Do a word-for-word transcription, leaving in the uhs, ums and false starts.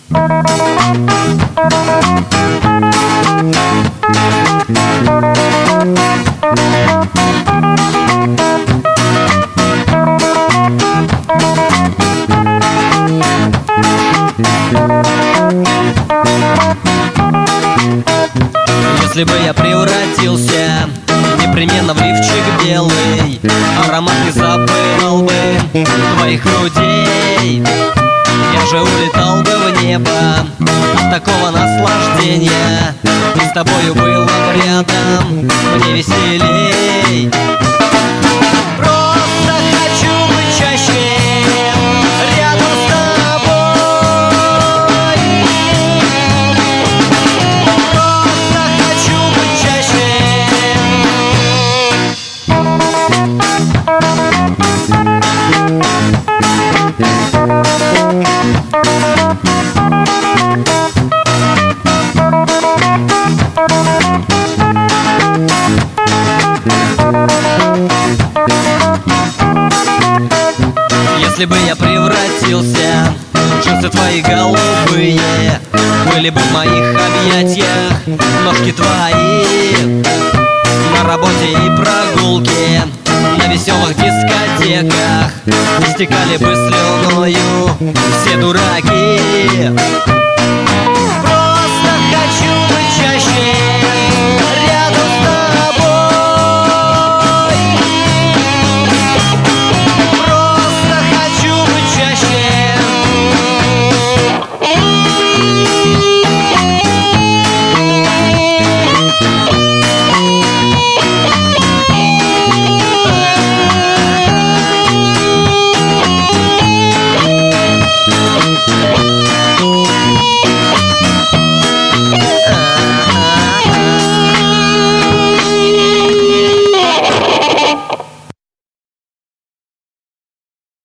Если бы я превратился непременно в лифчик белый, аромат не забыл бы твоих грудей. Я же улетал бы в небо от такого наслаждения, и с тобою было бы рядом мне веселей. Просто хочу быть чаще рядом с тобой. Просто хочу быть чаще. Если бы я превратился в джинсы твои голубые, были бы в моих объятиях ножки твои. На работе и прогулке, на веселых дискотеках истекали бы слюною все дураки.